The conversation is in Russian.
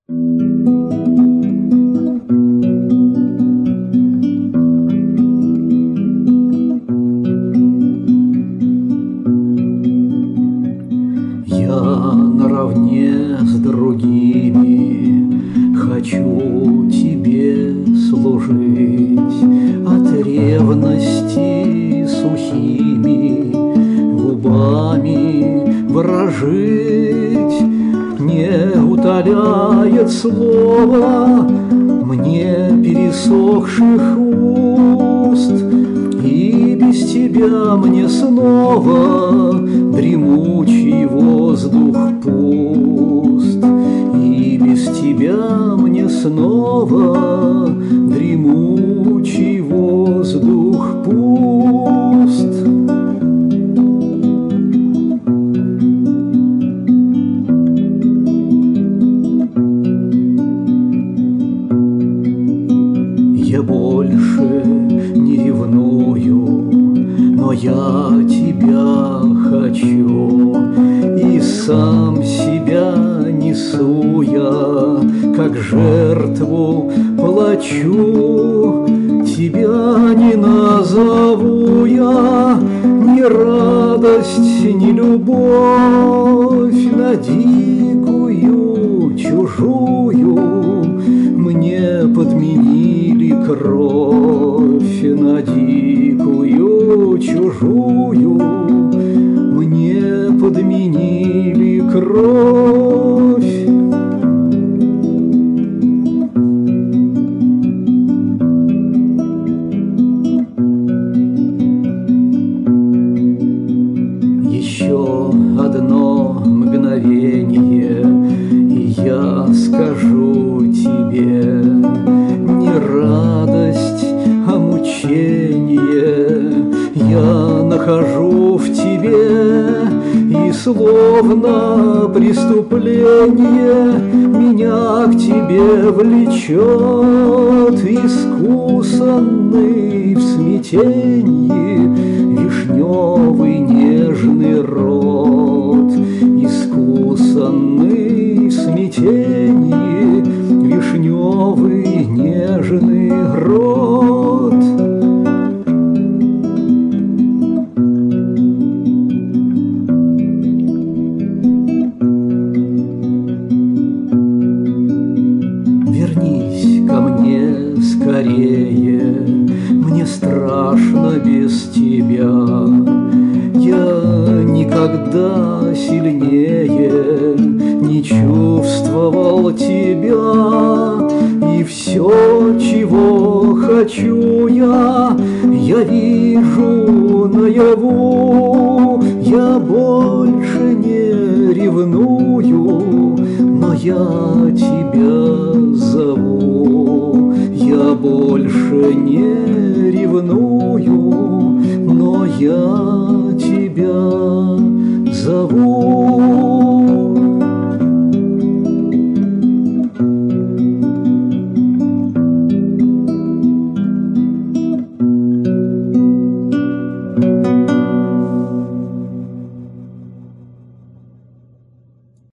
Я наравне с другими хочу тебе служить, от ревности сухими губами ворожить. Не утоляет слово мне пересохших уст, и без тебя мне снова дремучий воздух пуст, и без тебя мне снова дремучий воздух пуст. Я больше не ревную, но я тебя хочу, и сам себя несу я, как жертву плачу. Тебя не назову я ни радость, ни любовь, на дикую чужую мне подменили кровь, на дикую чужую мне подменили кровь. Еще одно мгновение, и я скажу тебе, не радость, а мучение я нахожу в тебе, и словно преступление меня к тебе влечет, искусанный в смятенье вишневый нежный рот, искусанный в смятенье вишневый нежный рот. Вернись ко мне скорее, мне страшно без тебя. Я никогда сильнее не чувствовал тебя, и все, чего хочу я вижу наяву. Я больше не ревную, но я тебя зову. Я больше не ревную, но я тебя зову.